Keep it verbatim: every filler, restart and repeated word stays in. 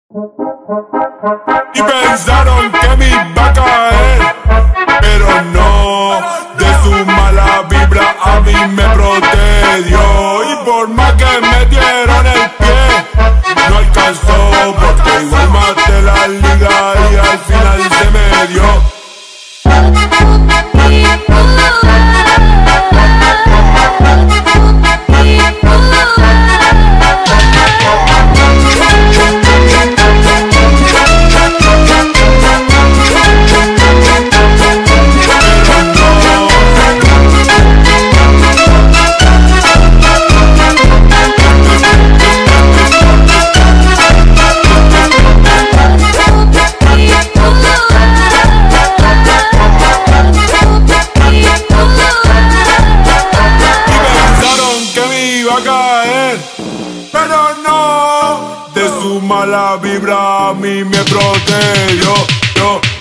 Y pensaron que me iba a caer, pero no, de su mala vibra a mí me protegió. Y por más que me dieron el pie, no alcanzó, porque igual maté la liga y al final se me dio. Pero no, de su mala vibra a mí me protegió. Yo